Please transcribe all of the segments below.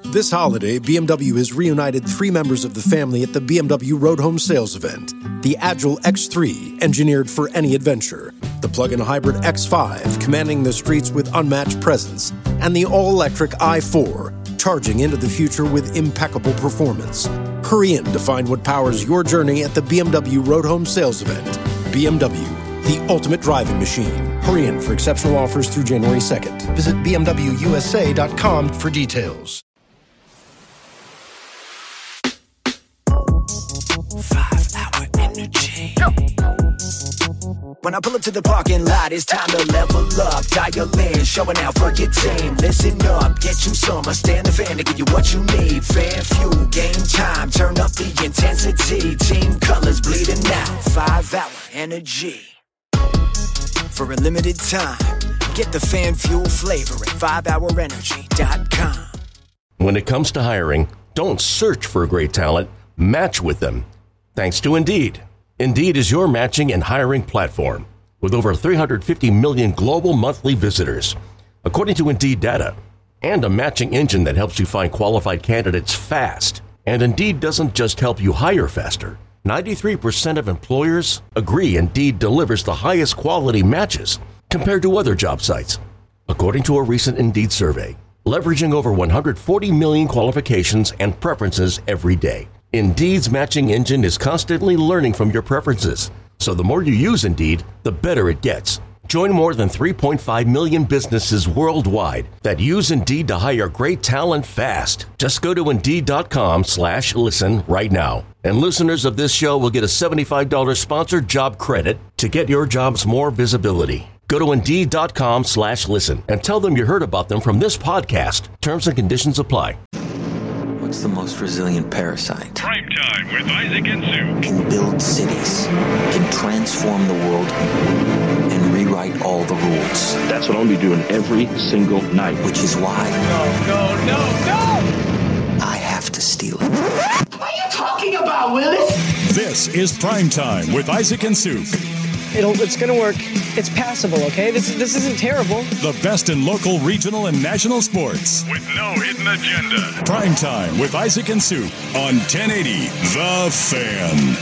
This holiday, BMW has reunited 3 members of the family at the BMW Road Home Sales event. The Agile X3, engineered for any adventure. The plug-in hybrid X5, commanding the streets with unmatched presence. And the all-electric i4, charging into the future with impeccable performance. Hurry in to find what powers your journey at the BMW Road Home Sales event. BMW, the ultimate driving machine. Hurry in for exceptional offers through January 2nd. Visit BMWUSA.com for details. 5-hour energy. When I pull up to the parking lot, it's time to level up. Dial in, showing out for your team. Listen up, get you some. I stand the fan to give you what you need. Fan fuel, game time, turn up the intensity. Team colors bleeding out. 5-hour energy. For a limited time, get the fan fuel flavor at 5hourenergy.com. When it comes to hiring, don't search for great talent, match with them. Thanks to Indeed. Indeed is your matching and hiring platform with over 350 million global monthly visitors, according to Indeed data, and a matching engine that helps you find qualified candidates fast. And Indeed doesn't just help you hire faster. 93% of employers agree Indeed delivers the highest quality matches compared to other job sites, according to a recent Indeed survey, leveraging over 140 million qualifications and preferences every day. Indeed's matching engine is constantly learning from your preferences, so the more you use Indeed, the better it gets. Join more than 3.5 million businesses worldwide that use Indeed to hire great talent fast. Just go to Indeed.com/listen right now. And listeners of this show will get a $75 sponsored job credit to get your jobs more visibility. Go to Indeed.com/listen and tell them you heard about them from this podcast. Terms and conditions apply. What's the most resilient parasite? Prime Time with Isaac and Sue. Can build cities, can transform the world, and rewrite all the rules. That's what I'll be doing every single night. Which is why... No! I have to steal it. What are you talking about, Willis? This is Prime Time with Isaac and Sue. It's going to work. It's passable, okay? This isn't terrible. The best in local, regional, and national sports. With no hidden agenda. Prime Time with Isaac and Sue on 1080 The Fan.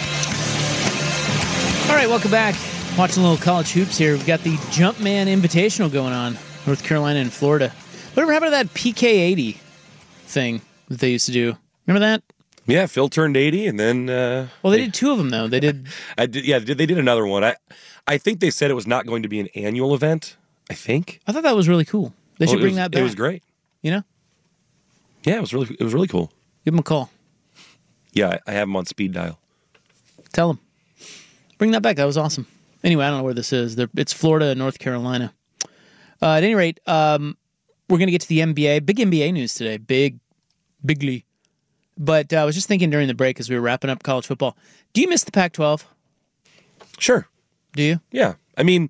All right, welcome back. Watching a little college hoops here. We've got the Jumpman Invitational going on, North Carolina and Florida. Whatever happened to that PK80 thing that they used to do? Remember that? Yeah, Phil turned 80, and then... well, they did 2 of them, though. They did... they did another one. I think they said it was not going to be an annual event, I think. I thought that was really cool. They should bring that back. It was great. You know? Yeah, it was really cool. Give them a call. Yeah, I have them on speed dial. Tell them. Bring that back. That was awesome. Anyway, I don't know where this is. It's Florida and North Carolina. At any rate, we're going to get to the NBA. Big NBA news today. Bigly. But I was just thinking during the break as we were wrapping up college football, do you miss the Pac-12? Sure. Do you? Yeah. I mean,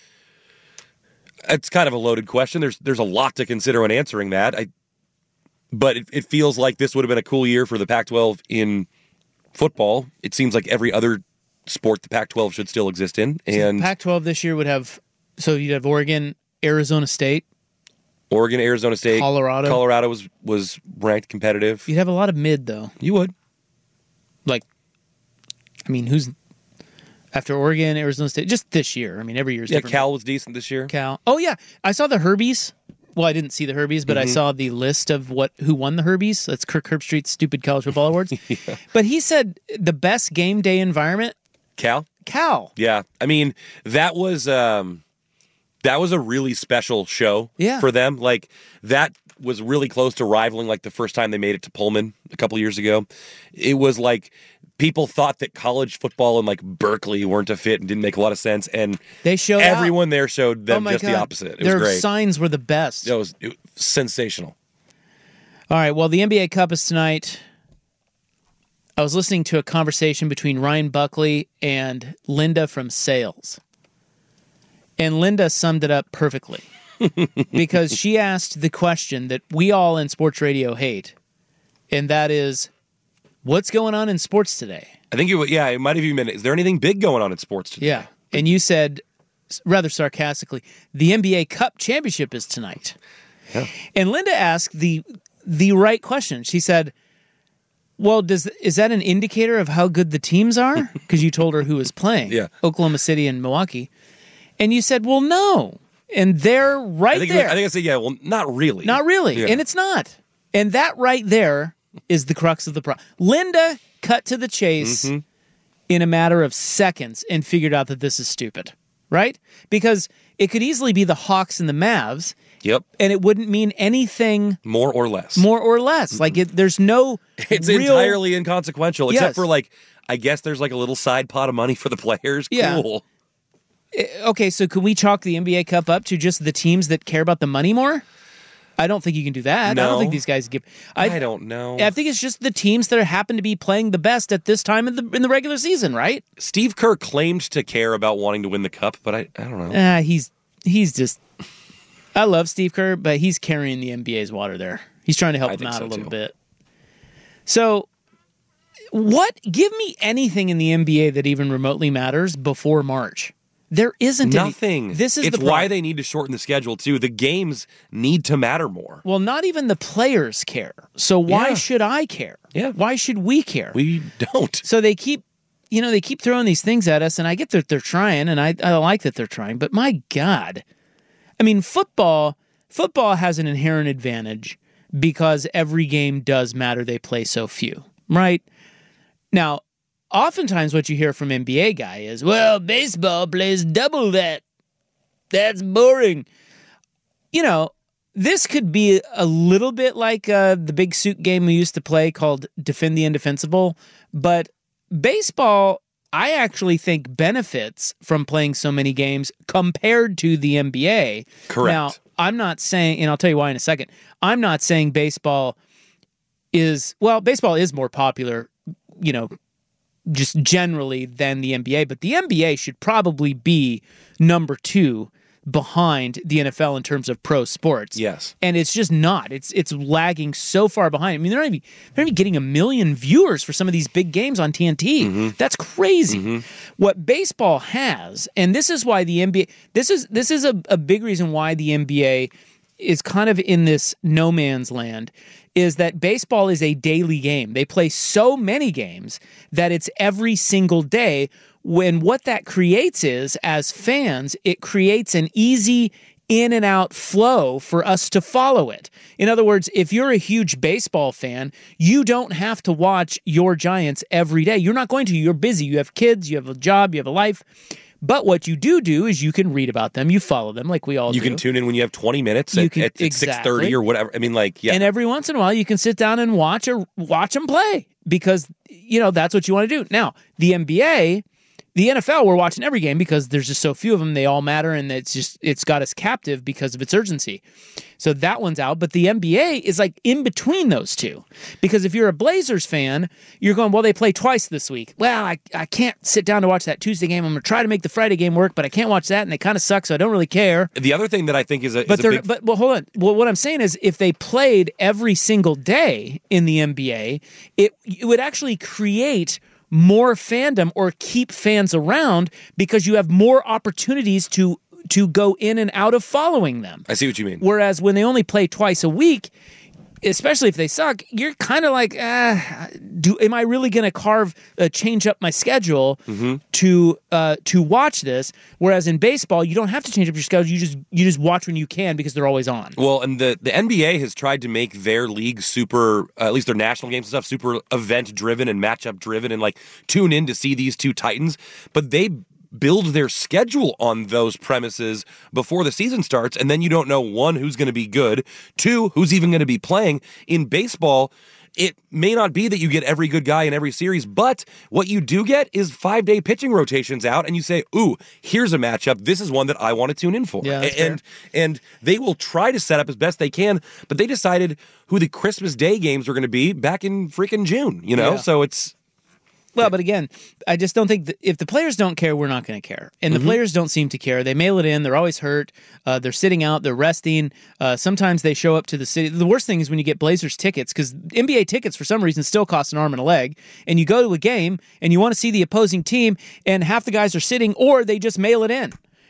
it's kind of a loaded question. There's a lot to consider when answering that. But it feels like this would have been a cool year for the Pac-12 in football. It seems like every other sport the Pac-12 should still exist in. And so the Pac-12 this year would have, so you'd have Oregon, Arizona State, Arizona State, Colorado was ranked competitive. You'd have a lot of mid, though. You would. Who's after Oregon, Arizona State? Just this year. I mean, every year's different. Cal was decent this year. Cal. Oh, yeah. I saw the Herbies. Well, I didn't see the Herbies, but I saw the list of who won the Herbies. That's Kirk Herbstreit's stupid college football awards. Yeah. But he said the best game day environment. Cal. Yeah. I mean, that was a really special show for them. Like, that was really close to rivaling like the first time they made it to Pullman a couple years ago. It was like people thought that college football and like Berkeley weren't a fit and didn't make a lot of sense, and they showed everyone there showed them just God. the opposite. It Their was great. Signs were the best. It was sensational. All right, well, the NBA Cup is tonight. I was listening to a conversation between Ryan Buckley and Linda from Sales. And Linda summed it up perfectly. Because she asked the question that we all in sports radio hate. And that is, what's going on in sports today? I think it might have even been, is there anything big going on in sports today? Yeah. And you said, rather sarcastically, the NBA Cup championship is tonight. Yeah. And Linda asked the the right question. She said, well, is that an indicator of how good the teams are? Because you told her who was playing. Yeah. Oklahoma City and Milwaukee. And you said, well, no. And they're right there. I think I said, yeah, well, not really. Not really. Yeah. And it's not. And that right there is the crux of the problem. Linda cut to the chase in a matter of seconds and figured out that this is stupid, right? Because it could easily be the Hawks and the Mavs. Yep. And it wouldn't mean anything more or less. Like there's no It's real... entirely inconsequential, except for like, I guess there's like a little side pot of money for the players. Yeah. Cool. Okay, so can we chalk the NBA Cup up to just the teams that care about the money more? I don't think you can do that. No. I don't think these guys give... I don't know. I think it's just the teams that happen to be playing the best at this time in the regular season, right? Steve Kerr claimed to care about wanting to win the cup, but I don't know. He's just... I love Steve Kerr, but he's carrying the NBA's water there. He's trying to help them out a little bit. So, give me anything in the NBA that even remotely matters before March. There isn't nothing. This is it's the problem. why they need to shorten the schedule too. The games need to matter more. Well, not even the players care. So why should I care? Yeah. Why should we care? We don't. So they keep throwing these things at us, and I get that they're trying, and I like that they're trying. But my God, I mean, football has an inherent advantage because every game does matter. They play so few, right? Now, oftentimes what you hear from NBA guy is, well, baseball plays double that. That's boring. You know, this could be a little bit like the big suit game we used to play called Defend the Indefensible, but baseball, I actually think, benefits from playing so many games compared to the NBA. Correct. Now, I'm not saying, and I'll tell you why in a second, I'm not saying baseball is more popular, just generally than the NBA, but the NBA should probably be number 2 behind the NFL in terms of pro sports. Yes. And it's just not. It's lagging so far behind. I mean, they're not even getting 1 million viewers for some of these big games on TNT. Mm-hmm. That's crazy. What baseball has, and this is why the NBA, this is a big reason why the NBA is kind of in this no man's land, is that baseball is a daily game. They play so many games that it's every single day. When what that creates is, as fans, it creates an easy in and out flow for us to follow it. In other words, if you're a huge baseball fan, you don't have to watch your Giants every day. You're not going to. You're busy. You have kids. You have a job. You have a life. But what you do is you can read about them. You follow them like we all do. You can tune in when you have 20 minutes at 6:30 or whatever. I mean, And every once in a while, you can sit down and watch them play because, that's what you want to do. Now, the NBA... The NFL, we're watching every game because there's just so few of them. They all matter, and it's got us captive because of its urgency. So that one's out. But the NBA is like in between those two. Because if you're a Blazers fan, you're going, well, they play twice this week. Well, I can't sit down to watch that Tuesday game. I'm going to try to make the Friday game work, but I can't watch that, and they kind of suck, so I don't really care. The other thing that I think is a But hold on. Well, what I'm saying is if they played every single day in the NBA, it would actually create more fandom or keep fans around because you have more opportunities to go in and out of following them. I see what you mean. Whereas when they only play twice a week, especially if they suck, you're kind of like, am I really going to change up my schedule to watch this? Whereas in baseball, you don't have to change up your schedule. You just watch when you can because they're always on. Well, and the NBA has tried to make their league super, at least their national games and stuff, super event driven and matchup driven, and like tune in to see these two titans. But they build their schedule on those premises before the season starts, and then you don't know, 1, who's going to be good, 2, who's even going to be playing. In baseball, it may not be that you get every good guy in every series, but what you do get is 5-day pitching rotations out, and you say, ooh, here's a matchup. This is one that I want to tune in for. Yeah, and they will try to set up as best they can, but they decided who the Christmas Day games were going to be back in freaking June, So it's... Well, but again, I just don't think that if the players don't care, we're not going to care. And the players don't seem to care. They mail it in. They're always hurt. They're sitting out. They're resting. Sometimes they show up to the city. The worst thing is when you get Blazers tickets, because NBA tickets for some reason still cost an arm and a leg. And you go to a game and you want to see the opposing team, and half the guys are sitting, or they just mail it in.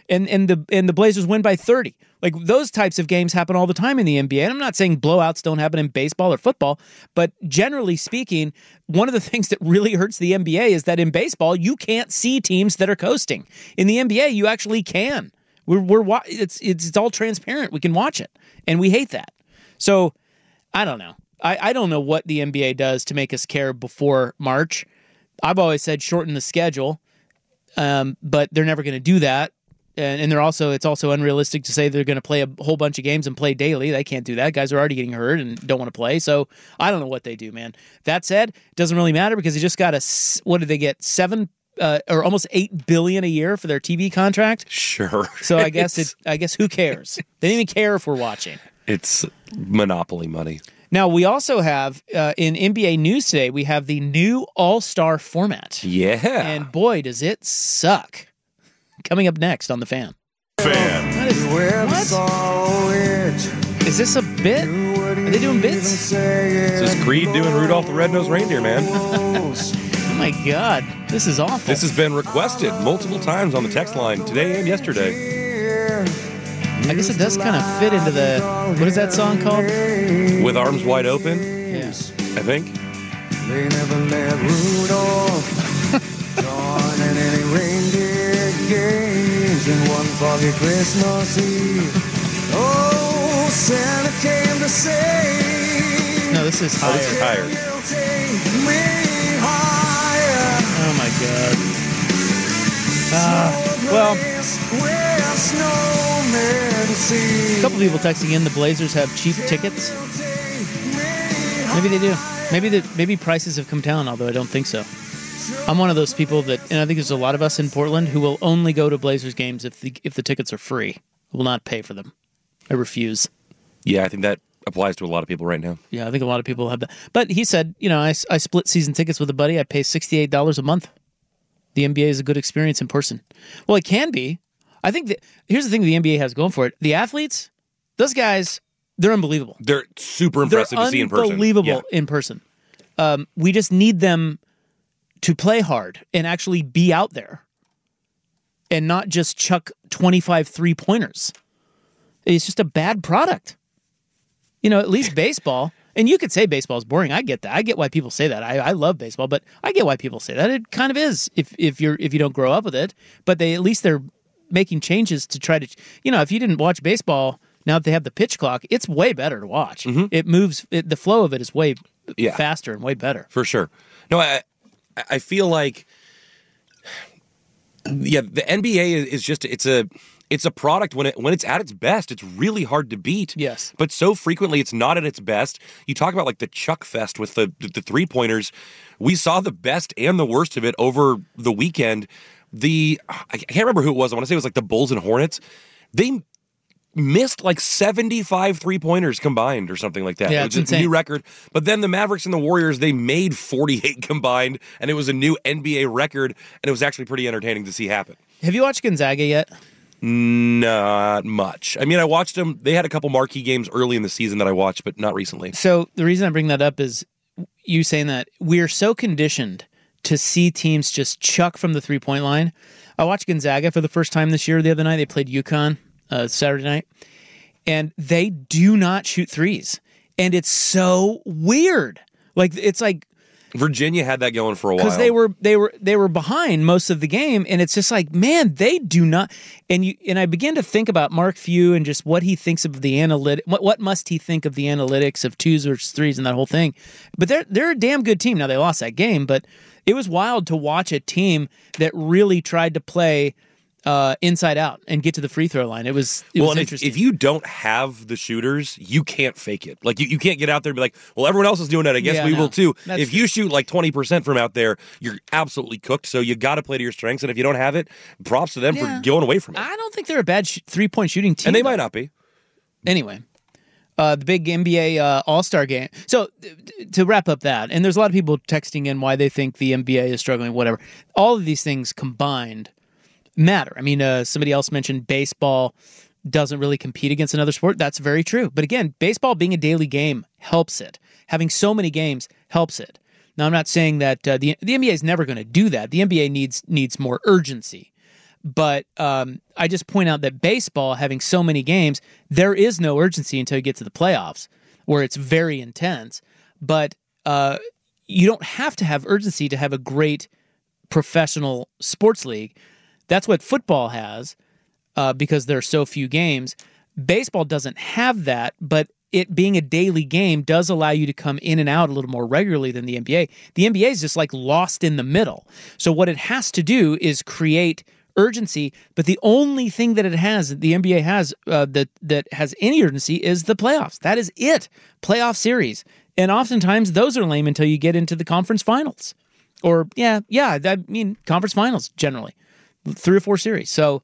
and the Blazers win by 30. Like, those types of games happen all the time in the NBA. And I'm not saying blowouts don't happen in baseball or football, but generally speaking, one of the things that really hurts the NBA is that in baseball, you can't see teams that are coasting. In the NBA, you actually can. It's all transparent. We can watch it, and we hate that. So, I don't know. I don't know what the NBA does to make us care before March. I've always said shorten the schedule, but they're never going to do that. And it's also unrealistic to say they're going to play a whole bunch of games and play daily. They can't do that. Guys are already getting hurt and don't want to play. So I don't know what they do, man. That said, it doesn't really matter because they just got what did they get? Or almost $8 billion a year for their TV contract. Sure. So I guess who cares? They don't even care if we're watching. It's monopoly money. Now, we also have, in NBA news today, we have the new All-Star format. Yeah. And boy, does it suck. Coming up next on The Fan. What? Is this a bit? Are they doing bits? This is Creed doing Rudolph the Red-Nosed Reindeer, man. Oh my God. This is awful. This has been requested multiple times on the text line today and yesterday. I guess it does kind of fit into the... What is that song called? With Arms Wide Open? Yeah. I think. They never let Rudolph join in any reindeer games in one foggy Christmas Eve. Oh, Santa came to say... No, this is higher. This is higher. Take me higher. Oh my God. Well... A couple people texting in the Blazers have cheap tickets. Maybe they do. Maybe prices have come down, although I don't think so. I'm one of those people that, and I think there's a lot of us in Portland who will only go to Blazers games if the tickets are free. I will not pay for them. I refuse. Yeah, I think that applies to a lot of people right now. Yeah, I think a lot of people have that. But he said, I split season tickets with a buddy. I pay $68 a month. The NBA is a good experience in person. Well, it can be. I think that here's the thing the NBA has going for it. The athletes, those guys, they're unbelievable. They're super impressive to see in person. Unbelievable in person. We just need them to play hard and actually be out there and not just chuck 25 3-pointers. It's just a bad product. At least baseball, and you could say baseball is boring. I get that. I get why people say that. I love baseball, but I get why people say that. It kind of is if you don't grow up with it. But at least they're making changes to try to, if you didn't watch baseball, now that they have the pitch clock, it's way better to watch. Mm-hmm. It moves, the flow of it is way faster and way better. For sure. No, I feel like, the NBA is just, it's a product when it's at its best, it's really hard to beat. Yes. But so frequently it's not at its best. You talk about like the Chuck Fest with the 3-pointers. We saw the best and the worst of it over the weekend. I can't remember who it was. I want to say it was like the Bulls and Hornets. They missed like 75 3-pointers combined or something like that. Yeah, it was a new record. But then the Mavericks and the Warriors, they made 48 combined, and it was a new NBA record, and it was actually pretty entertaining to see happen. Have you watched Gonzaga yet? Not much. I mean, I watched them. They had a couple marquee games early in the season that I watched, but not recently. So the reason I bring that up is you saying that we're so conditioned to see teams just chuck from the 3-point line. I watched Gonzaga for the first time this year the other night. They played UConn Saturday night, and they do not shoot threes. And it's so weird. It's like Virginia had that going for a while. Because they were behind most of the game, and it's just like, man, they do not. And I began to think about Mark Few and just what he thinks of the analytic. What must he think of the analytics of 2s versus 3s and that whole thing? But they're a damn good team. Now they lost that game, but it was wild to watch a team that really tried to play inside out and get to the free throw line. It was interesting. If you don't have the shooters, you can't fake it. Like you can't get out there and be like, well, everyone else is doing that. I guess we will too. If you shoot like 20% from out there, you're absolutely cooked. So you got to play to your strengths. And if you don't have it, props to them for going away from it. I don't think they're a bad 3-point shooting team. And they might not be. Anyway. The big NBA All-Star game. So to wrap up that, and there's a lot of people texting in why they think the NBA is struggling, whatever. All of these things combined matter. I mean, somebody else mentioned baseball doesn't really compete against another sport. That's very true. But again, baseball being a daily game helps it. Having so many games helps it. Now, I'm not saying that the NBA is never going to do that. The NBA needs more urgency. But I just point out that baseball, having so many games, there is no urgency until you get to the playoffs, where it's very intense. But you don't have to have urgency to have a great professional sports league. That's what football has because there are so few games. Baseball doesn't have that, but it being a daily game does allow you to come in and out a little more regularly than the NBA. The NBA is just like lost in the middle. So what it has to do is create urgency, but the only thing that it has, the NBA has, that has any urgency is the playoffs. That is it. Playoff series. And oftentimes those are lame until you get into the conference finals. Or, conference finals generally. 3 or 4 series. So,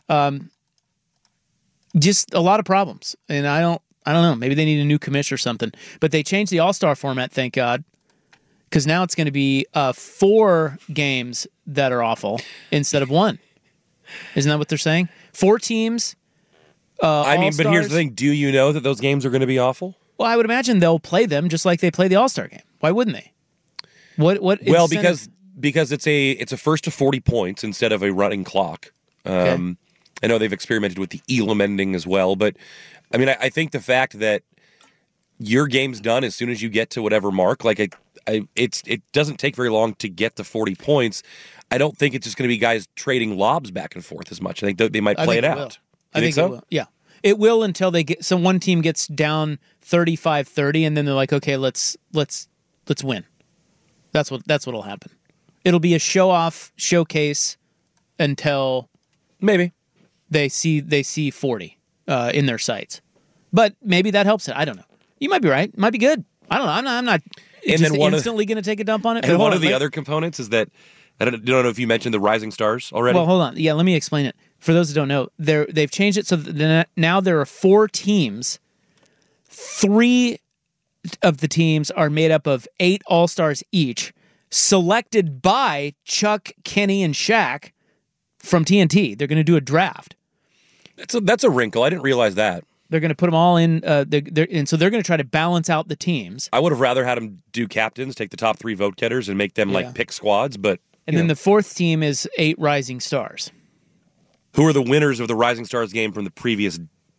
just a lot of problems. And I don't know. Maybe they need a new commish or something. But they changed the All-Star format, thank God. Because now it's going to be 4 games that are awful instead of 1. Isn't that what they're saying? 4 teams. But here's the thing. Do you know that those games are going to be awful? Well, I would imagine they'll play them just like they play the All-Star game. Why wouldn't they? Well, because it's a first to 40 points instead of a running clock. Okay. I know they've experimented with the Elam ending as well, but I mean, I think the fact that your game's done as soon as you get to whatever mark, like it doesn't take very long to get to 40 points. I don't think it's just going to be guys trading lobs back and forth as much. I think they might play it out. I think so. It will. Yeah, it will until they get. So one team gets down 35-30, and then they're like, okay, let's win. That's what'll happen. It'll be a showcase until maybe they see 40 in their sights. But maybe that helps it. I don't know. You might be right. It might be good. I don't know. I'm not instantly going to take a dump on it. And one of the other components is that I don't know if you mentioned the Rising Stars already. Well, hold on. Yeah, let me explain it. For those that don't know, they've changed it so that now there are 4 teams. 3 of the teams are made up of 8 All-Stars each, selected by Chuck, Kenny, and Shaq from TNT. They're going to do a draft. That's a wrinkle. I didn't realize that. They're going to put them all in, and so they're going to try to balance out the teams. I would have rather had them do captains, take the top 3 vote getters, and make them pick squads. But and then the 4th team is 8 Rising Stars, who are the winners of the Rising Stars game from the previous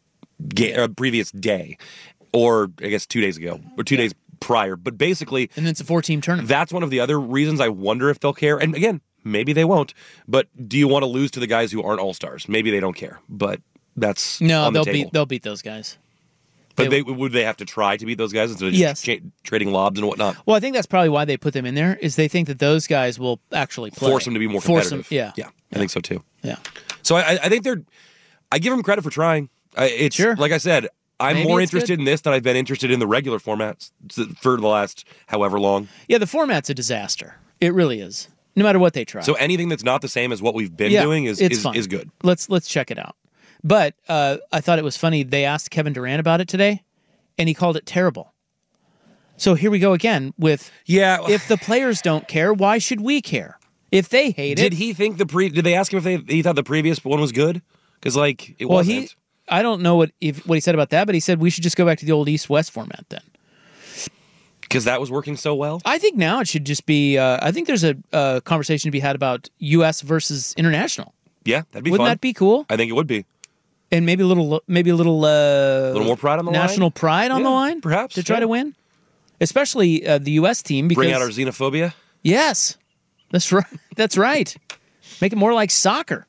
day, or I guess 2 days ago, or 2 days prior. But basically, and then it's a 4-team tournament. That's one of the other reasons I wonder if they'll care. And again, maybe they won't. But do you want to lose to the guys who aren't All-Stars? Maybe they don't care. But that's on the table. They'll beat those guys. But would they have to try to beat those guys instead of just trading lobs and whatnot? Well, I think that's probably why they put them in there, is they think that those guys will actually play. Force them to be more competitive. Yeah, I think so too. Yeah. So I think I give them credit for trying. It's sure. Like I said, I'm more interested in this than I've been interested in the regular formats for the last however long. Yeah, the format's a disaster. It really is. No matter what they try. So anything that's not the same as what we've been doing is good. Let's check it out. But I thought it was funny. They asked Kevin Durant about it today, and he called it terrible. So here we go again with if the players don't care, why should we care? If they hate it. Did he think did they ask him if he thought the previous one was good? Because it wasn't. I don't know what he said about that, but he said we should just go back to the old East-West format then. Because that was working so well? I think now it should just be, I think there's a conversation to be had about U.S. versus international. Yeah, that'd be fun. Wouldn't that be cool? I think it would be. And maybe a little more pride on the national pride on the line? Perhaps. To try to win? Especially the U.S. team. Because, bring out our xenophobia? Yes. That's right. That's right. Make it more like soccer.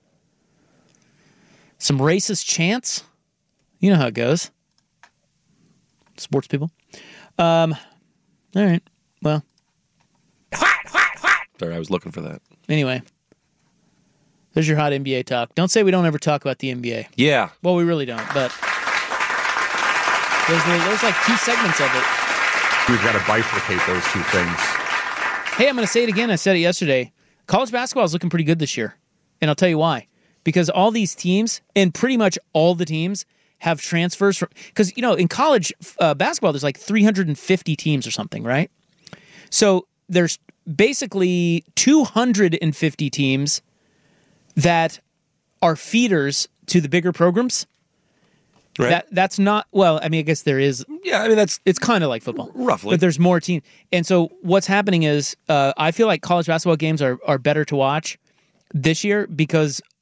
Some racist chants. You know how it goes. Sports people. All right. Well. Sorry, I was looking for that. Anyway. There's your hot NBA talk. Don't say we don't ever talk about the NBA. Yeah. Well, we really don't, but there's like 2 segments of it. We've got to bifurcate those 2 things. Hey, I'm going to say it again. I said it yesterday. College basketball is looking pretty good this year, and I'll tell you why. Because all these teams, and pretty much all the teams, have transfers from. Because, in college basketball, there's like 350 teams or something, right? So there's basically 250 teams that are feeders to the bigger programs. Right. That's not, well, I mean, I guess there is. Yeah, I mean, it's kind of like football. Roughly. But there's more teams. And so what's happening is I feel like college basketball games are better to watch this year because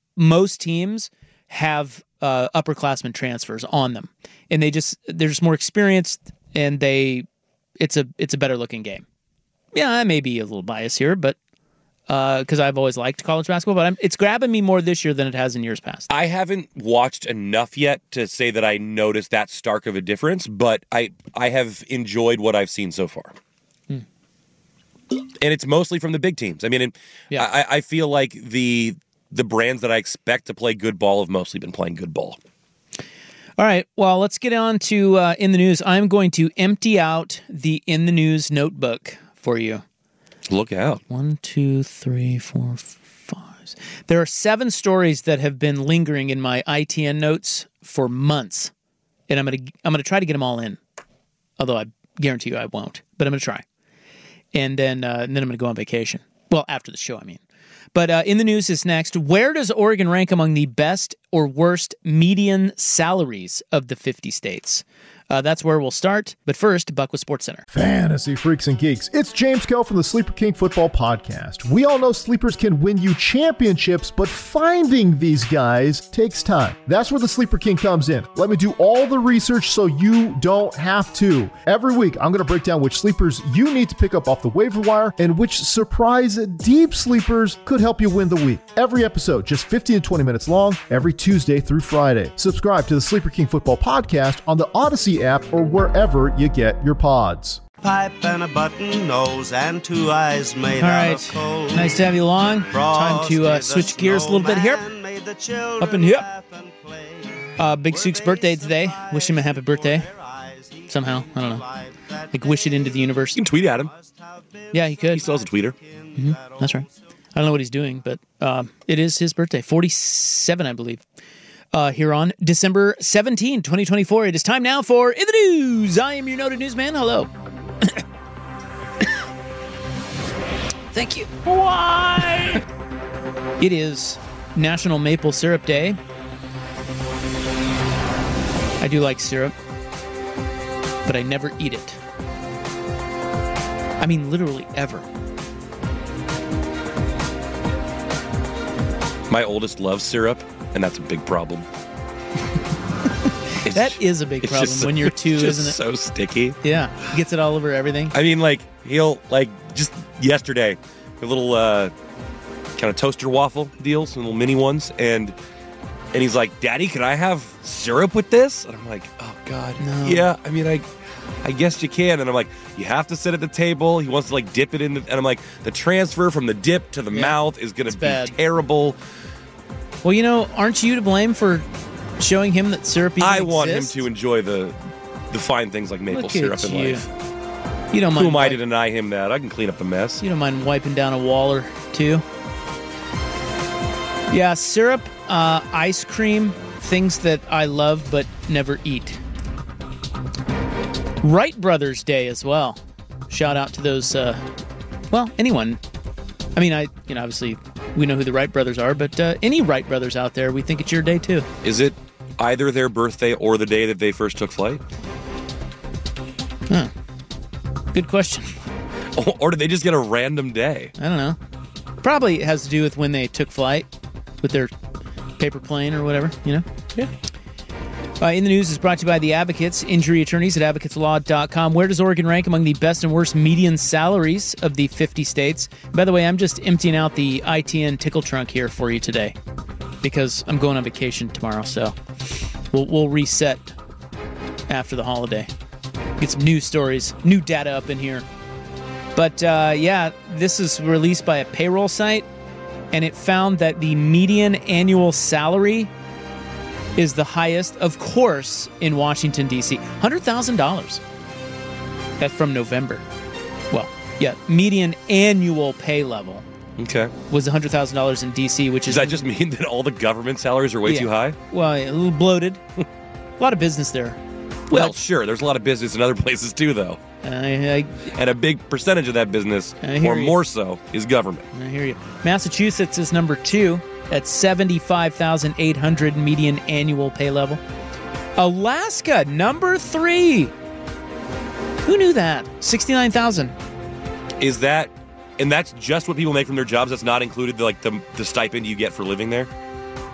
most teams have upperclassmen transfers on them, and they're just more experienced, and it's a better looking game. Yeah, I may be a little biased here, but because I've always liked college basketball, but it's grabbing me more this year than it has in years past. I haven't watched enough yet to say that I noticed that stark of a difference, but I have enjoyed what I've seen so far. And it's mostly from the big teams. I mean, I feel like the brands that I expect to play good ball have mostly been playing good ball. All right, well, let's get on to In the News. I'm going to empty out the In the News notebook for you. Look out. 1, 2, 3, 4, 5. There are 7 stories that have been lingering in my ITN notes for months, and I'm gonna try to get them all in. Although I guarantee you I won't, but I'm gonna try. And then I'm gonna go on vacation. Well, after the show, I mean. But In the News is next. Where does Oregon rank among the best or worst median salaries of the 50 states? That's where we'll start. But first, Buck with SportsCenter. Fantasy freaks and geeks. It's James Kell from the Sleeper King Football Podcast. We all know sleepers can win you championships, but finding these guys takes time. That's where the Sleeper King comes in. Let me do all the research so you don't have to. Every week, I'm going to break down which sleepers you need to pick up off the waiver wire and which surprise deep sleepers could help you win the week. Every episode, just 15 to 20 minutes long, every Tuesday through Friday. Subscribe to the Sleeper King Football Podcast on the Odyssey app or wherever you get your pods. Pipe and a button nose and 2 eyes made out of coal. Nice to have you along. Time to switch gears a little bit here. Up in here. Big Sook's birthday today. Wish him a happy birthday. Somehow. I don't know. Like wish it into the universe. You can tweet at him. Yeah, he could. He still has a tweeter. Mm-hmm. That's right. I don't know what he's doing, but it is his birthday. 47, I believe. Here on December 17, 2024. It is time now for In the News. I am your noted newsman. Hello. Thank you. Why? It is National Maple Syrup Day. I do like syrup, but I never eat it. I mean, literally ever. My oldest loves syrup, and that's a big problem. That is a big problem when you're 2, isn't it? So sticky. Yeah, gets it all over everything. I mean, like, he'll, like, just yesterday, a little kind of toaster waffle deals, some little mini ones, and he's like, Daddy, can I have syrup with this? And I'm like, oh, God. No. Yeah, I mean, I guess you can. And I'm like, you have to sit at the table. He wants to, like, dip it in. And I'm like, the transfer from the dip to the mouth is going to be terrible. Well, you know, aren't you to blame for showing him that syrup even exists? I want him to enjoy the fine things like maple syrup in life. You don't mind. Who am I to deny him that? I can clean up the mess. You don't mind wiping down a wall or two? Yeah, syrup, ice cream, things that I love but never eat. Wright Brothers Day as well. Shout out to those, anyone. I mean, obviously we know who the Wright brothers are, but any Wright brothers out there, we think it's your day too. Is it either their birthday or the day that they first took flight? Huh. Good question. Or did they just get a random day? I don't know. Probably has to do with when they took flight with their paper plane or whatever, you know? Yeah. In the News is brought to you by the Advocates, injury attorneys at advocateslaw.com. Where does Oregon rank among the best and worst median salaries of the 50 states? By the way, I'm just emptying out the ITN tickle trunk here for you today because I'm going on vacation tomorrow, so we'll reset after the holiday. Get some news stories, new data up in here. But this is released by a payroll site, and it found that the median annual salary is the highest, of course, in Washington, D.C. $100,000. That's from November. Well, yeah, median annual pay level was $100,000 in D.C., which is... Does that just mean that all the government salaries are way too high? Well, a little bloated. A lot of business there. Well, sure, there's a lot of business in other places too, though. And a big percentage of that business, or more so, is government. I hear you. Massachusetts is number 2 at $75,800 median annual pay level. Alaska, number 3. Who knew that? $69,000. Is that, and that's just what people make from their jobs? That's not included the stipend you get for living there?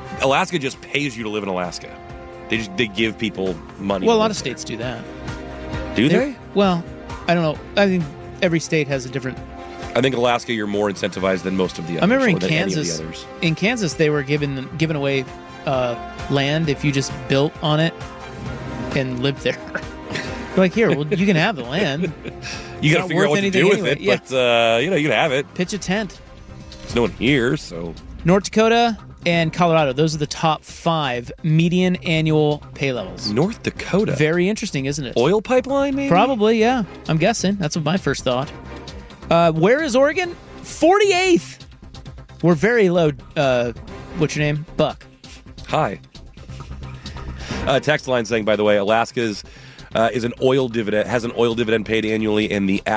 Alaska just pays you to live in Alaska. They give people money. Well, a lot of states do that. Do they? Well, I don't know. I think every state has a different. I think Alaska, you're more incentivized than most of the others. I remember in than Kansas. any of the others. In Kansas, they were giving away land if you just built on it and lived there. Like, here, well, you can have the land. You got to figure out what to do with it, but you can have it. Pitch a tent. There's no one here, so. North Dakota and Colorado, those are the top 5 median annual pay levels. North Dakota? Very interesting, isn't it? Oil pipeline, maybe? Probably, yeah. I'm guessing. That's what my first thought. Where is Oregon? 48th. We're very low. What's your name? Buck. Hi. Text line saying, by the way, Alaska's is an oil dividend, has an oil dividend paid annually, and the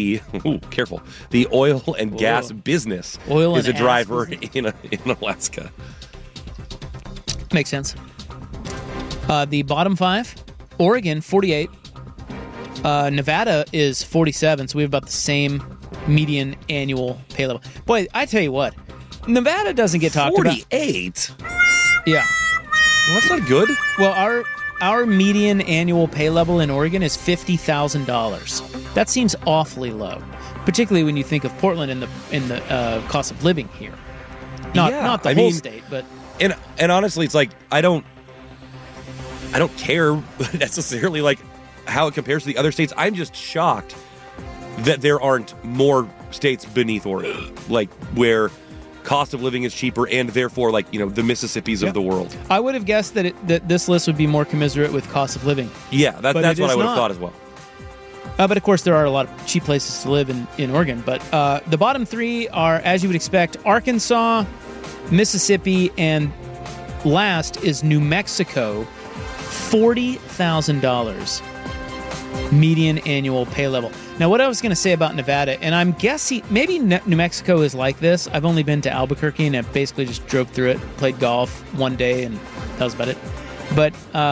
oil and gas business is a driver in Alaska. Makes sense. The bottom 5, Oregon 48, Nevada is 47, so we have about the same median annual pay level. Boy, I tell you what, Nevada doesn't get talked about. 48? Yeah. Well, that's not good. Well, our median annual pay level in Oregon is $50,000. That seems awfully low, particularly when you think of Portland and the cost of living here. Not the whole state, but and honestly, it's like I don't care necessarily like how it compares to the other states. I'm just shocked that there aren't more states beneath Oregon, like where cost of living is cheaper, and therefore, like, the Mississippis of the world. I would have guessed that this list would be more commensurate with cost of living. Yeah, that's what I would have thought as well. But of course, there are a lot of cheap places to live in Oregon. But the bottom 3 are, as you would expect, Arkansas, Mississippi, and last is New Mexico, $40,000 median annual pay level. Now, what I was going to say about Nevada, and I'm guessing maybe New Mexico is like this. I've only been to Albuquerque, and I basically just drove through it, played golf one day, and that was about it. But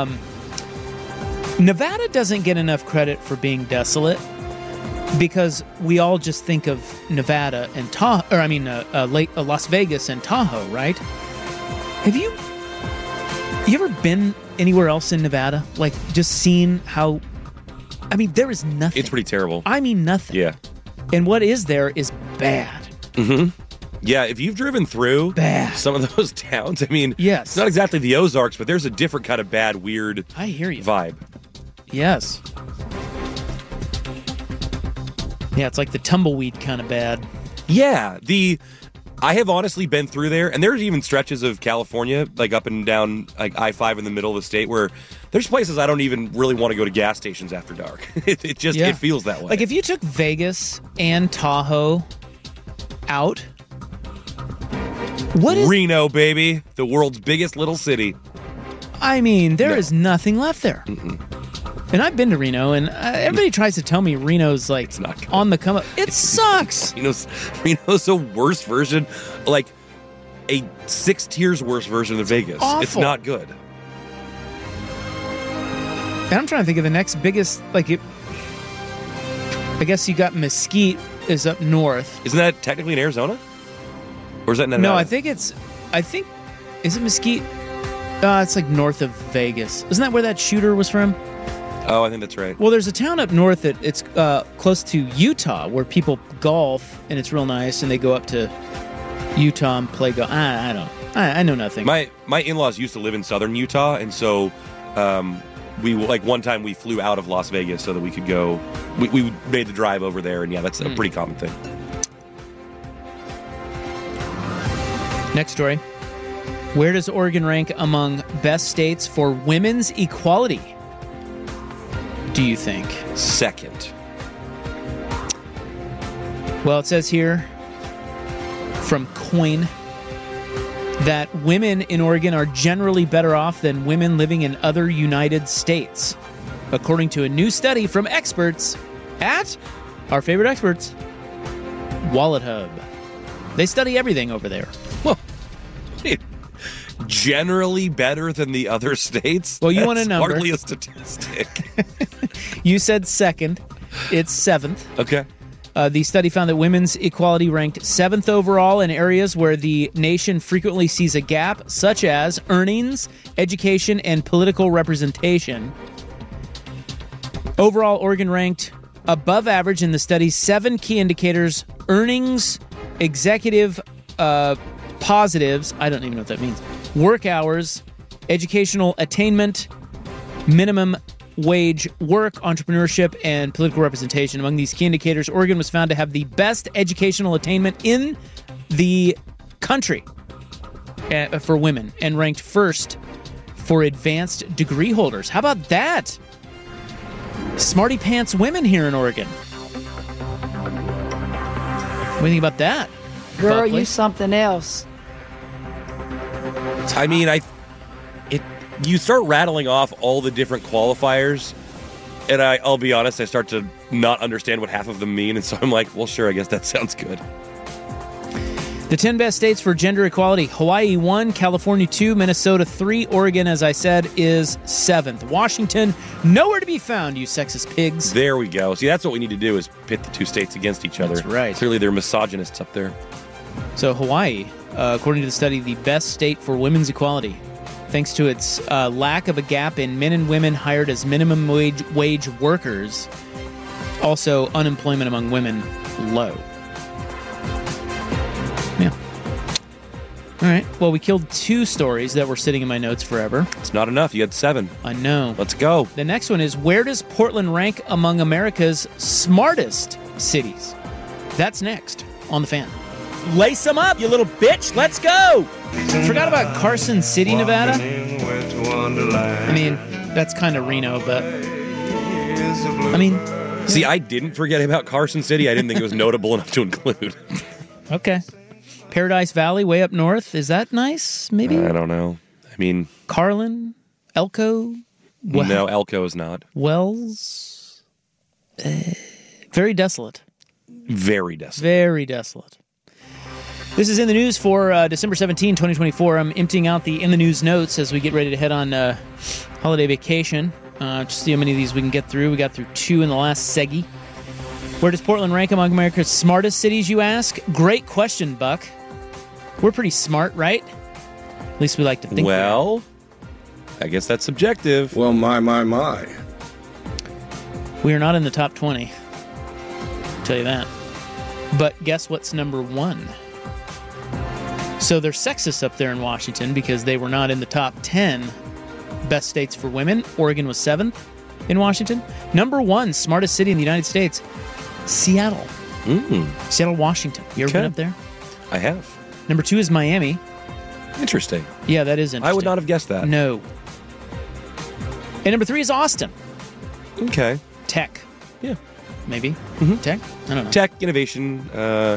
Nevada doesn't get enough credit for being desolate because we all just think of Nevada and Las Vegas and Tahoe, right? Have you ever been anywhere else in Nevada? Like, just seen how... I mean, there is nothing. It's pretty terrible. I mean, nothing. Yeah. And what is there is bad. Mm-hmm. Yeah, if you've driven through some of those towns, I mean, yes. It's not exactly the Ozarks, but there's a different kind of bad, weird I hear you. Vibe. Yes. Yeah, it's like the tumbleweed kind of bad. Yeah, I have honestly been through there, and there's even stretches of California, like up and down like I-5 in the middle of the state, where there's places I don't even really want to go to gas stations after dark. It feels that way. Like if you took Vegas and Tahoe out, Reno, baby, the world's biggest little city. I mean, there is nothing left there. Mm-mm. And I've been to Reno, and everybody tries to tell me Reno's like it's not good. On the come up. It sucks. Reno's a worse version, like a 6 tiers worse version of Vegas. Awful. It's not good. And I'm trying to think of the next biggest, I guess you got Mesquite is up north. Isn't that technically in Arizona? Or is that in Nevada? No, I think, is it Mesquite? It's like north of Vegas. Isn't that where that shooter was from? Oh, I think that's right. Well, there's a town up north that it's close to Utah where people golf, and it's real nice, and they go up to Utah and play golf. I know nothing. My in-laws used to live in southern Utah, and so one time we flew out of Las Vegas so that we could go. We made the drive over there, and yeah, that's a pretty common thing. Next story. Where does Oregon rank among best states for women's equality? Do you think? Second. Well, it says here from Coin that women in Oregon are generally better off than women living in other United States, according to a new study from experts at our favorite experts, Wallet Hub. They study everything over there. Well, generally better than the other states? Well, you want a number. Hardly a statistic. You said second. It's seventh. Okay. The study found that women's equality ranked 7th overall in areas where the nation frequently sees a gap, such as earnings, education, and political representation. Overall, Oregon ranked above average in the study's 7 key indicators: earnings, executive positives, I don't even know what that means, work hours, educational attainment, minimum wage work, entrepreneurship, and political representation. Among these key indicators, Oregon was found to have the best educational attainment in the country for women and ranked first for advanced degree holders. How about that? Smarty pants women here in Oregon. What do you think about that? Girl, Buckley? you something else. I mean, you start rattling off all the different qualifiers, and I'll be honest, I start to not understand what half of them mean, and so I'm like, well, sure, I guess that sounds good. The 10 best states for gender equality: Hawaii 1, California 2, Minnesota 3, Oregon, as I said, is 7th. Washington, nowhere to be found, you sexist pigs. There we go. See, that's what we need to do, is pit the two states against each other. That's right. Clearly, they're misogynists up there. So Hawaii, according to the study, the best state for women's equality, thanks to its lack of a gap in men and women hired as minimum wage workers. Also, unemployment among women, low. Yeah. All right. Well, we killed 2 stories that were sitting in my notes forever. It's not enough. You had 7. I know. Let's go. The next one is, where does Portland rank among America's smartest cities? That's next on The Fan. Lace them up, you little bitch. Let's go. Forgot about Carson City, Nevada. I mean, that's kind of Reno, but I mean... See, I didn't forget about Carson City. I didn't think it was notable enough to include. Okay. Paradise Valley, way up north. Is that nice, maybe? I don't know. I mean... Carlin? Elko? No, Elko is not. Wells? Very desolate. Very desolate. Very desolate. This is In the News for December 17, 2024. I'm emptying out the In the News notes as we get ready to head on holiday vacation. Just see how many of these we can get through. We got through 2 in the last seggy. Where does Portland rank among America's smartest cities, you ask? Great question, Buck. We're pretty smart, right? At least we like to think. Well, I guess that's subjective. Well, my. We are not in the top 20. I'll tell you that. But guess what's number 1? So they're sexist up there in Washington because they were not in the top 10 best states for women. Oregon was 7th in Washington. Number 1 smartest city in the United States, Seattle. Seattle, Washington. You ever been up there? I have. Number 2 is Miami. Interesting. Yeah, that is interesting. I would not have guessed that. No. And number 3 is Austin. Okay. Tech. Yeah. Maybe. Mm-hmm. Tech? I don't know. Tech, innovation.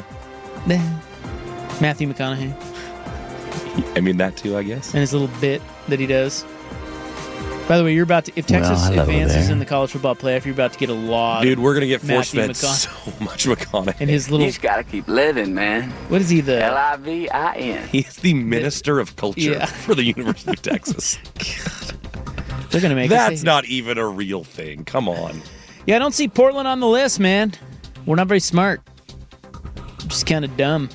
Matthew McConaughey. I mean, that too, I guess. And his little bit that he does. By the way, you're about to, if Texas advances in the college football playoff, you're about to get a lot. Dude, we're going to get Matthew force-fed so much McConaughey. And his little... You just got to keep living, man. What is he, the... Livin. He's the Minister of Culture for the University of Texas. They're going to make That's not even a real thing. Come on. Yeah, I don't see Portland on the list, man. We're not very smart. We're just kind of dumb.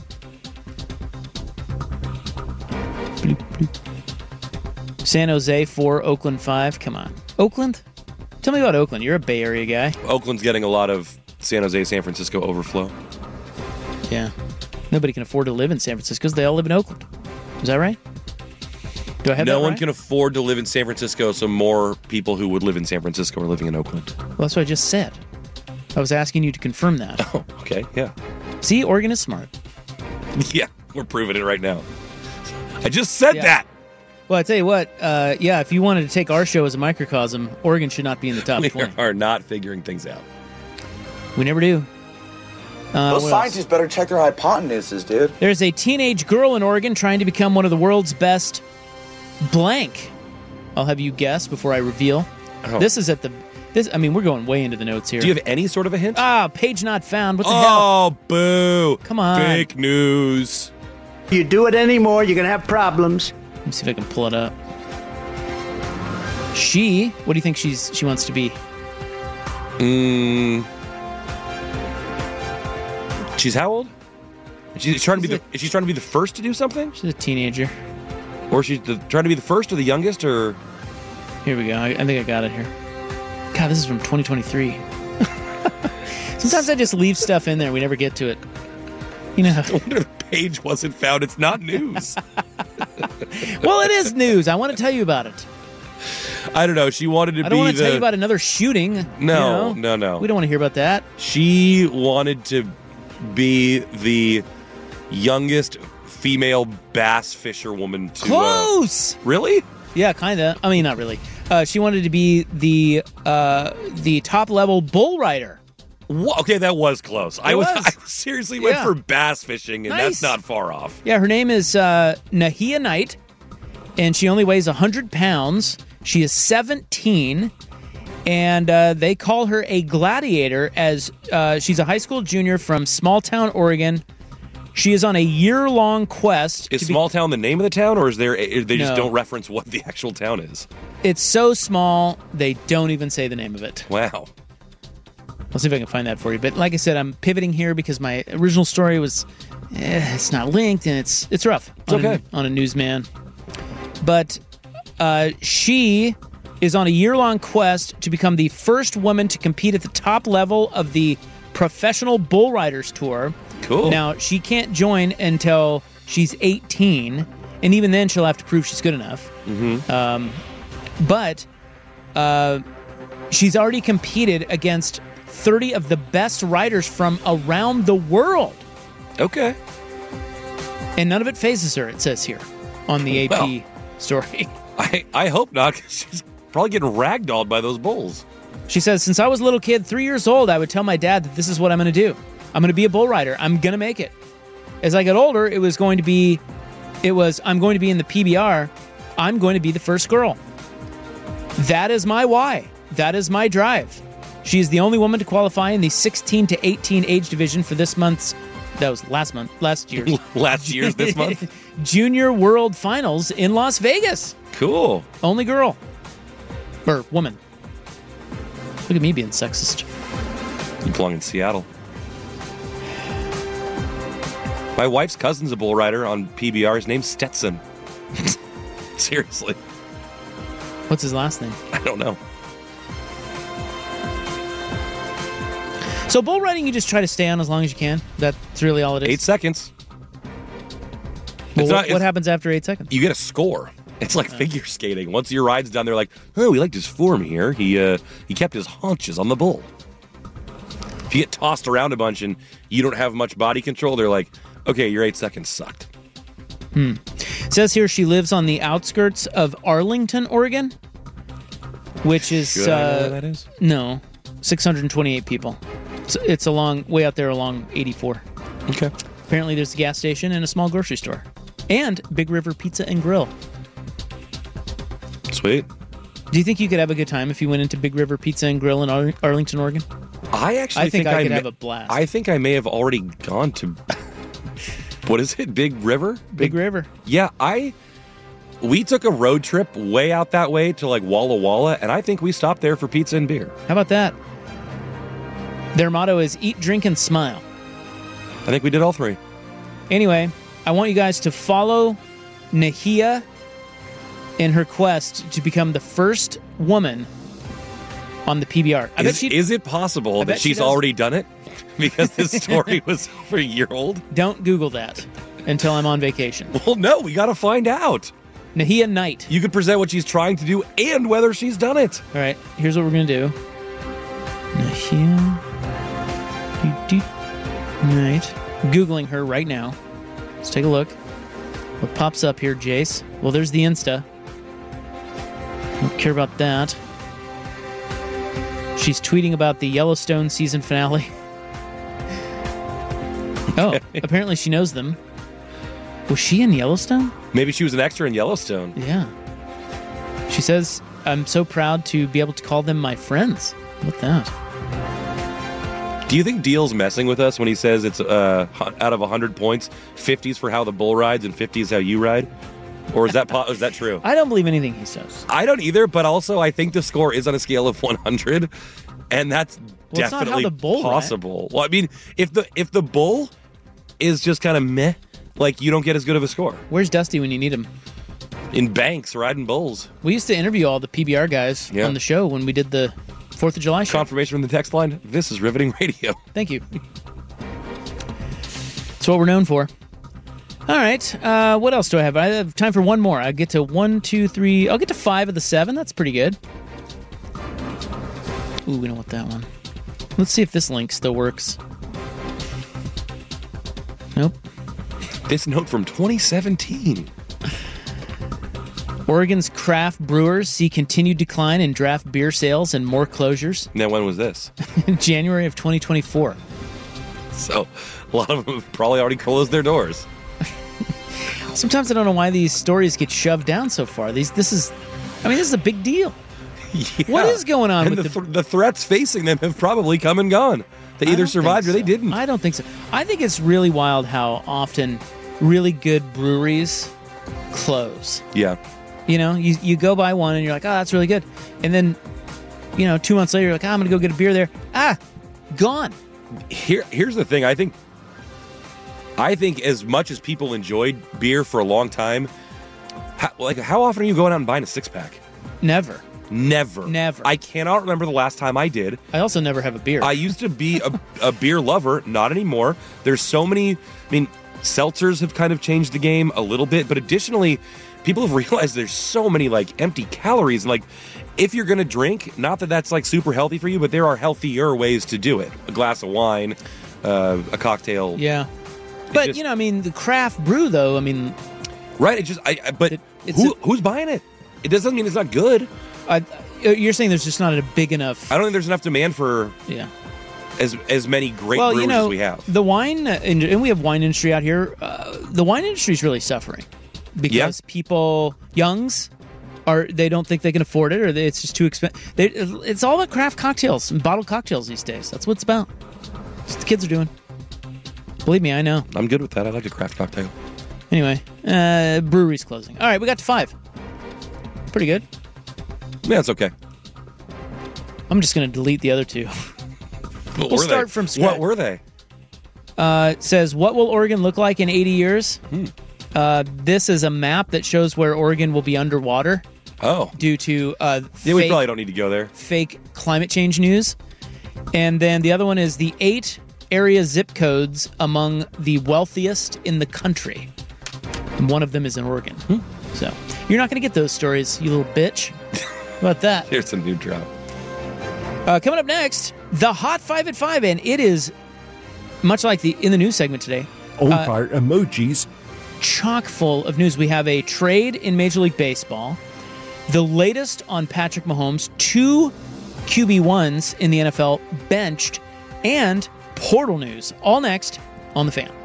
Bloop, bloop. San Jose 4, Oakland 5. Come on. Oakland? Tell me about Oakland. You're a Bay Area guy. Oakland's getting a lot of San Jose, San Francisco overflow. Yeah. Nobody can afford to live in San Francisco because they all live in Oakland. Is that right? Do I have that right? No one can afford to live in San Francisco, so more people who would live in San Francisco are living in Oakland. Well, that's what I just said. I was asking you to confirm that. Oh, okay. Yeah. See, Oregon is smart. Yeah, we're proving it right now. I just said that. Well, I tell you what, if you wanted to take our show as a microcosm, Oregon should not be in the top 20. We are not figuring things out. We never do. Those scientists better check their hypotenuses, dude. There's a teenage girl in Oregon trying to become one of the world's best blank. I'll have you guess before I reveal. Oh. This is at the... we're going way into the notes here. Do you have any sort of a hint? Page not found. What the hell? Oh, boo. Come on. Fake news. If you do it anymore, you're going to have problems. Let me see if I can pull it up. What do you think she wants to be? She's how old? Is she trying to be the first to do something? She's a teenager. Or she's trying to be the first or the youngest, or... Here we go. I think I got it here. God, this is from 2023. Sometimes I just leave stuff in there. We never get to it. You know. No wonder the page wasn't found. It's not news. Well, it is news. I want to tell you about it. I don't know. She wanted to be I don't want to tell you about another shooting. No. We don't want to hear about that. She wanted to be the youngest female bass fisherwoman to... Close! Really? Yeah, kind of. I mean, not really. She wanted to be the top-level bull rider. Okay, that was close. I seriously went for bass fishing, and that's not far off. Yeah, her name is Nahia Knight, and she only weighs 100 pounds. She is 17, and they call her a gladiator as she's a high school junior from small town Oregon. She is on a year-long quest. Is small town the name of the town, or is they just don't reference what the actual town is? It's so small, they don't even say the name of it. Wow. I'll see if I can find that for you. But like I said, I'm pivoting here because my original story was, it's not linked, and it's rough. It's okay. On a newsman. But she is on a year-long quest to become the first woman to compete at the top level of the Professional Bull Riders Tour. Cool. Now, she can't join until she's 18, and even then she'll have to prove she's good enough. Mm-hmm. But she's already competed against 30 of the best riders from around the world. Okay. And none of it phases her, it says here on the AP story. I hope not, because she's probably getting ragdolled by those bulls. She says, since I was a little kid, 3 years old, I would tell my dad that this is what I'm going to do. I'm going to be a bull rider. I'm going to make it. As I got older, I'm going to be in the PBR. I'm going to be the first girl. That is my why. That is my drive. She is the only woman to qualify in the 16 to 18 age division for this month's, that was last year's. Last year's this month? Junior World Finals in Las Vegas. Cool. Only girl. Or woman. Look at me being sexist. You belong in Seattle. My wife's cousin's a bull rider on PBR. His name's Stetson. Seriously. What's his last name? I don't know. So bull riding, you just try to stay on as long as you can. That's really all it is. 8 seconds. Well, what happens after 8 seconds? You get a score. It's like figure skating. Once your ride's done, they're like, "Oh, we liked his form here. He kept his haunches on the bull." If you get tossed around a bunch and you don't have much body control, they're like, "Okay, your 8 seconds sucked." It says here she lives on the outskirts of Arlington, Oregon, which is Should I know where that is? No, 628 people. It's way out there along 84. Okay. Apparently, there's a gas station and a small grocery store, and Big River Pizza and Grill. Sweet. Do you think you could have a good time if you went into Big River Pizza and Grill in Arlington, Oregon? I think I could have a blast. I think I may have already gone to. What is it? Big River? Big River. Yeah, we took a road trip way out that way to like Walla Walla, and I think we stopped there for pizza and beer. How about that? Their motto is eat, drink, and smile. I think we did all three. Anyway, I want you guys to follow Nahia in her quest to become the first woman on the PBR. Is it possible that she's already done it? Because this story was over a year old? Don't Google that until I'm on vacation. Well, no, we got to find out. Nahia Knight. You could present what she's trying to do and whether she's done it. All right, here's what we're going to do. Nahia Knight. Googling her right now. Let's take a look. What pops up here, Jace? Well, there's the Insta. Don't care about that. She's tweeting about the Yellowstone season finale. Oh, apparently she knows them. Was she in Yellowstone? Maybe she was an extra in Yellowstone. Yeah. She says, I'm so proud to be able to call them my friends. What that? Do you think Deal's messing with us when he says it's out of 100 points, 50's for how the bull rides and 50's how you ride? Or is that true? I don't believe anything he says. I don't either, but also I think the score is on a scale of 100, and that's definitely possible. Right? Well, I mean, if the bull is just kind of meh, like you don't get as good of a score. Where's Dusty when you need him? In Banks, riding bulls. We used to interview all the PBR guys on the show when we did the 4th of July show. Confirmation from the text line. This is riveting radio. Thank you. That's what we're known for. All right. What else do I have? I have time for one more. I get to 1, 2, 3. I'll get to 5 of the 7. That's pretty good. Ooh, we don't want that one. Let's see if this link still works. Nope. This note from 2017. Oregon's craft brewers see continued decline in draft beer sales and more closures. Now, when was this? In January of 2024. So, a lot of them have probably already closed their doors. Sometimes I don't know why these stories get shoved down so far. This is a big deal. Yeah. What is going on and with the threats facing them have probably come and gone. They either survived or they didn't. I don't think so. I think it's really wild how often really good breweries close. Yeah. You know, you go by one and you're like, oh, that's really good. And then, 2 months later, you're like, I'm going to go get a beer there. Gone. Here's the thing. I think as much as people enjoyed beer for a long time, how often are you going out and buying a 6-pack? Never. I cannot remember the last time I did. I also never have a beer. I used to be a beer lover, not anymore. There's so many, seltzers have kind of changed the game a little bit, but additionally, people have realized there's so many empty calories. And if you're going to drink, not that that's super healthy for you, but there are healthier ways to do it. A glass of wine, a cocktail. Yeah. But, the craft brew, though, Right, who's buying it? It doesn't mean it's not good. You're saying there's just not a big enough... I don't think there's enough demand for as many great brewers as we have. The wine, and we have wine industry out here, the wine industry is really suffering because people, youngs, they don't think they can afford it, or it's just too expensive. It's all about craft cocktails and bottled cocktails these days. That's what it's about. That's what the kids are doing. Believe me, I know. I'm good with that. I like a craft cocktail. Anyway, brewery's closing. All right, we got to 5. Pretty good. Yeah, it's okay. I'm just going to delete the other 2. We'll start from scratch. What were they? It says, what will Oregon look like in 80 years? This is a map that shows where Oregon will be underwater. Oh. Due to we probably don't need to go there. Fake climate change news. And then the other one is the 8 area zip codes among the wealthiest in the country. And one of them is in Oregon. So you're not going to get those stories, you little bitch. How about that? Here's a new drop. Coming up next, the Hot 5 at 5, and it is much like in the news segment today. Our emojis. Chock full of news. We have a trade in Major League Baseball, the latest on Patrick Mahomes, 2 QB1s in the NFL benched, and portal news. All next on The Fan.